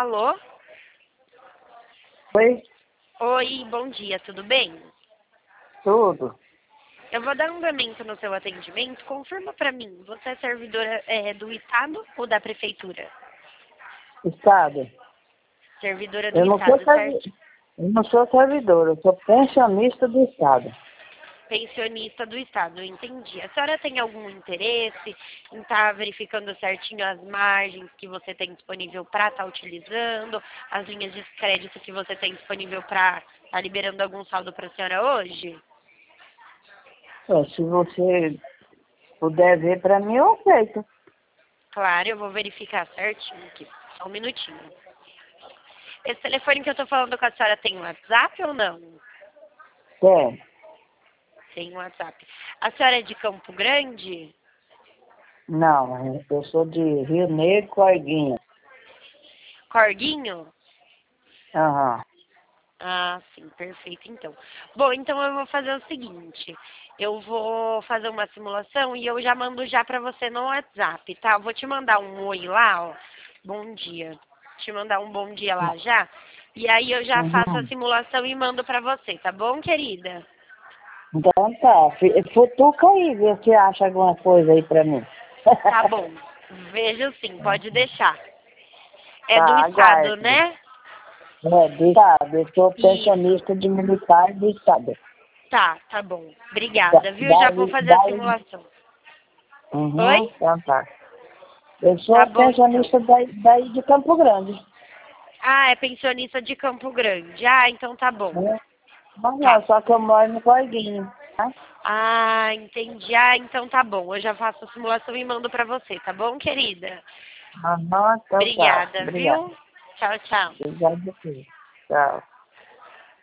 Alô? Oi, Oi, bom dia, tudo bem? tudo. Eu vou dar um andamento no seu atendimento. Confirma pra mim, você é servidora do Estado ou da Prefeitura? Estado. Servidora do Eu não sou, Estado, certo? eu não sou servidor, eu sou pensionista do Estado. Pensionista do Estado, entendi. A senhora tem algum interesse em estar verificando certinho as margens que você tem disponível para estar utilizando, as linhas de crédito que você tem disponível para estar liberando algum saldo para a senhora hoje? Se você puder ver para mim, eu aceito. Claro, eu vou verificar certinho aqui. Só um minutinho. Esse telefone que eu tô falando com a senhora tem WhatsApp ou não? Tem. Tem WhatsApp. A senhora é de Campo Grande? Não, eu sou de Rio Negro, Corguinha. Corguinho? Aham. Ah, sim, perfeito, então. Bom, então eu vou fazer o seguinte. Eu vou fazer uma simulação e eu já mando já pra você no WhatsApp, tá? Eu vou te mandar um oi lá, ó. Bom dia. Te mandar um bom dia lá já. E aí eu já faço a Uhum. simulação e mando pra você, tá bom, querida? Então tá, futuca aí, vê se acha alguma coisa aí para mim. Tá bom. Vejo sim, pode deixar. É do Tá, Estado, aguarde. né? Do Estado, eu sou Isso. pensionista de militar do Estado. Tá bom. Obrigada, viu? Já vou Daí, fazer a daí, simulação. uhum, Oi? então tá. Eu Tá sou bom, então. pensionista daí de Campo Grande. Ah, é pensionista de Campo Grande. Ah, então tá bom. Né? Mas Tá. não, só que eu moro no Corguinho. Tá? Ah, entendi. Ah, então tá bom. Eu já faço a simulação e mando pra você, tá bom, querida? Aham, então tá. Obrigada, Obrigado. viu? Tchau, tchau. Obrigado por tudo. Tchau.